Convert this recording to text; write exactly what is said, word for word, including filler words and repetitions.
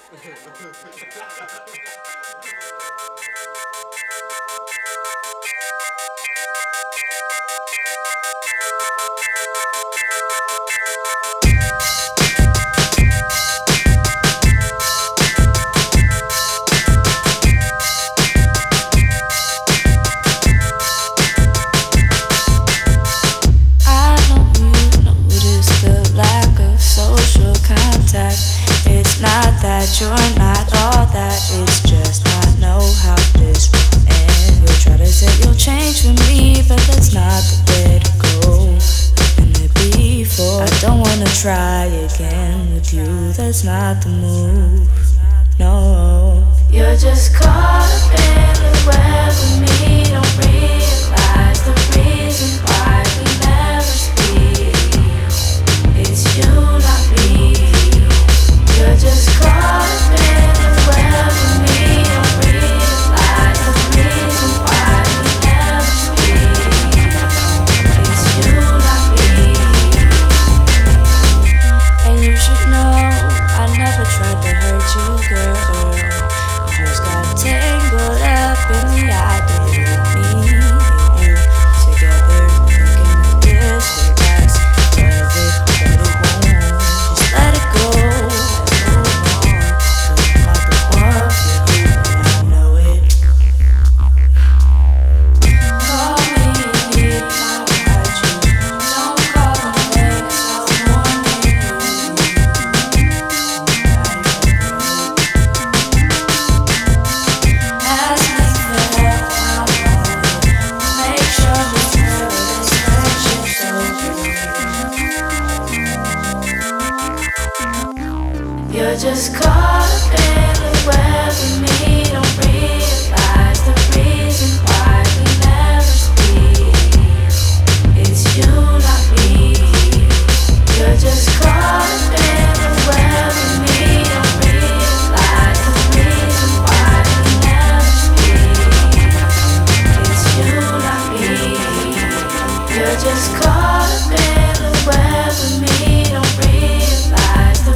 I know you notice the lack of social contact. It's not that you're not all that, it's just I know how this will end. You'll try to say you'll change for me, but that's not the way to go. And it before I don't wanna try again with you, that's not the move. No, you're just caught up in the web with me. Don't realize the reason why we never speak. It's you, not me. You're just caught up in the web with me. Don't realize the reason why we never speak. It's you, not me. And you should know I never tried to hurt you, girl. You just got tangled up in the idea of me and you together, thinking that this will last forever, but it won't. Just let it go and move on. 'Cause I'm not the one for you, and I know it. Call me and need my without you. Don't call me late, 'cause I wanted you. Ask me for help, I'm on. Make sure this friendship's over. You're just caught up in the web with me. Don't realize the reason why we never speak. It's you, not me. You're just caught up in the web with me. Don't realize the reason why we never speak. It's you, not me. You're just caught up in the web with me. Don't realize the